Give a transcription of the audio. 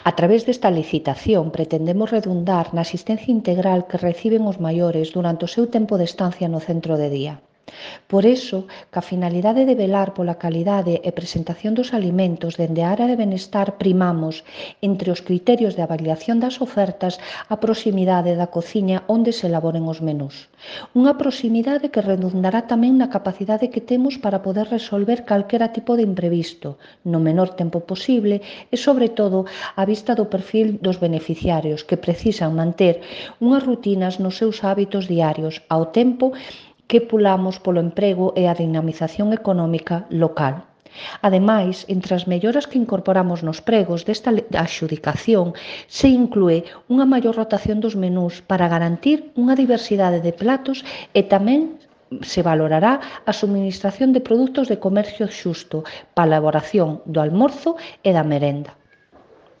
A través desta licitación pretendemos redundar na asistencia integral que reciben os maiores durante o seu tempo de estancia no centro de día. Por iso, ca finalidade de velar pola calidade e presentación dos alimentos dende a área de benestar, primamos, entre os criterios de avaliación das ofertas, a proximidade da cociña onde se elaboren os menús. Unha proximidade que redundará tamén na capacidade que temos para poder resolver calquera tipo de imprevisto, no menor tempo posible e, sobre todo, á vista do perfil dos beneficiarios que precisan manter unhas rutinas nos seus hábitos diarios, ao tempo que pulamos polo emprego e a dinamización económica local. Ademais, entre as melloras que incorporamos nos pregos desta adxudicación se inclúe unha maior rotación dos menús para garantir unha diversidade de platos e tamén se valorará a suministración de produtos de comercio xusto para a elaboración do almorzo e da merenda.